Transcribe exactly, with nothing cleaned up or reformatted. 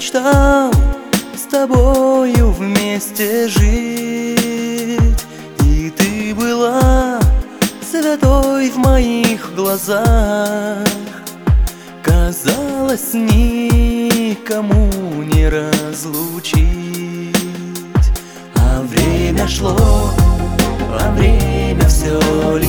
мечтал с тобою вместе жить, и ты была святой в моих глазах. Казалось, никому не разлучить. А время шло, а время все